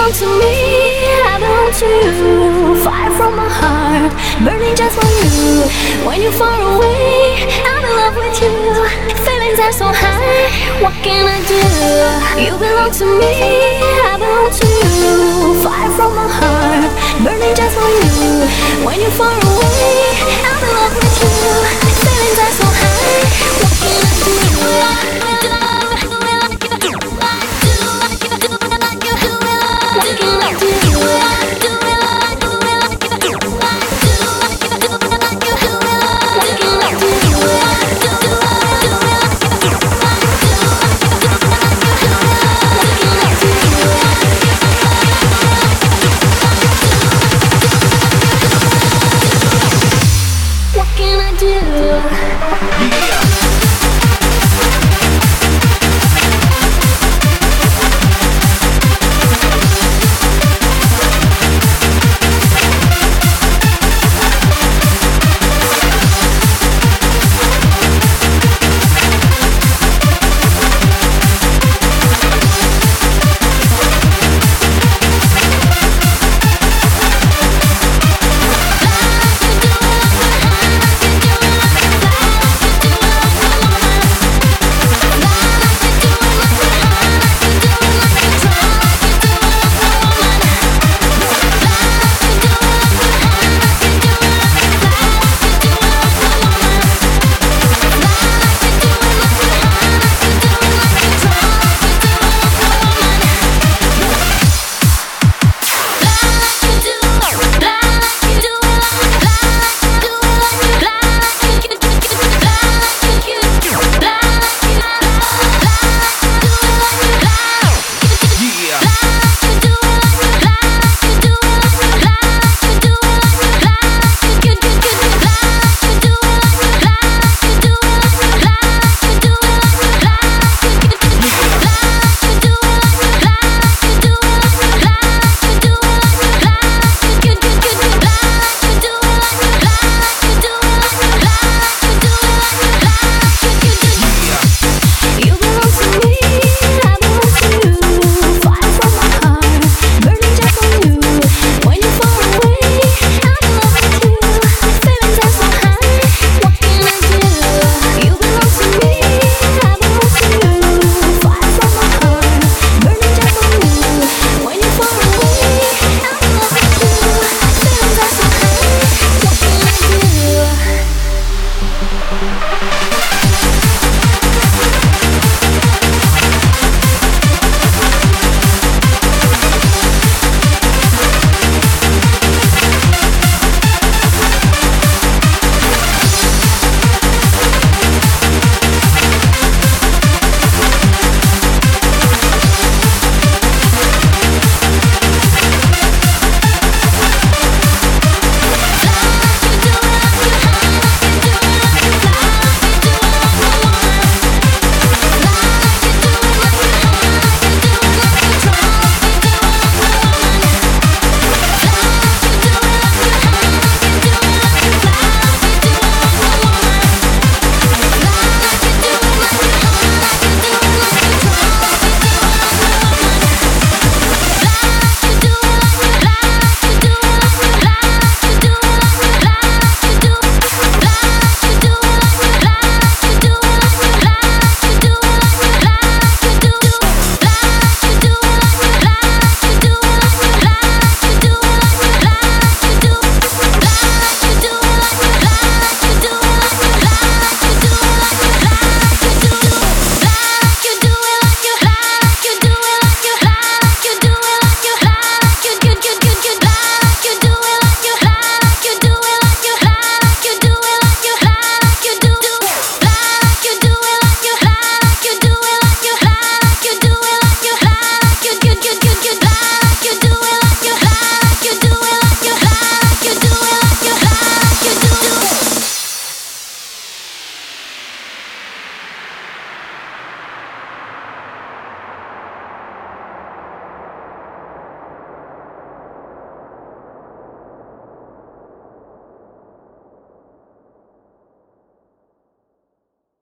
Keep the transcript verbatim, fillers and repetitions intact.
belong to me, I belong to you. Fire from my heart, burning just for you. When you're far away, I'm in love with you. Feelings are so high, what can I do? You belong to me, I belong to you. Fire from my heart, burning just for you. When you're far away, I'm in love with you. Feelings are so high, what can I do?